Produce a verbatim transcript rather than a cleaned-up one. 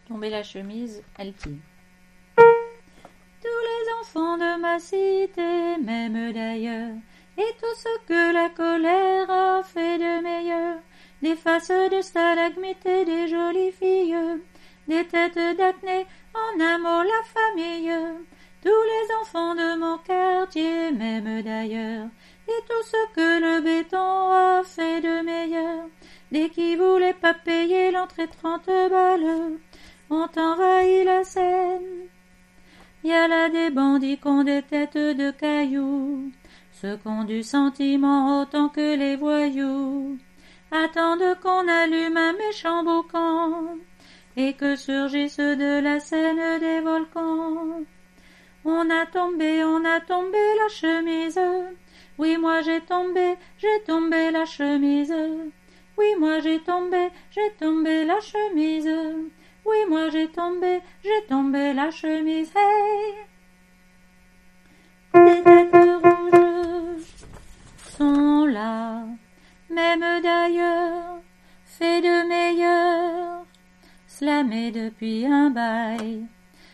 Tomber la chemise, Alki. Tous les enfants de ma cité m'aiment d'ailleurs, et tout ce que la colère a fait de meilleur, des faces de stalagmites et des jolies filles, des têtes d'acné, en un mot la famille. Tous les enfants de mon quartier m'aiment d'ailleurs, et tout ce que le béton a fait de meilleur, dès qu'ils voulaient pas payer l'entrée trente balles, ont envahi la Seine. Y a là des bandits qui ont des têtes de cailloux, ceux qui ont du sentiment autant que les voyous, attendent qu'on allume un méchant boucan, et que surgissent de la Seine des volcans. On a tombé, on a tombé la chemise, oui moi j'ai tombé, j'ai tombé la chemise, oui moi j'ai tombé, j'ai tombé la chemise, oui moi j'ai tombé, j'ai tombé la chemise, hey. Les têtes rouges sont là, même d'ailleurs, fait de meilleur, slamé depuis un bail.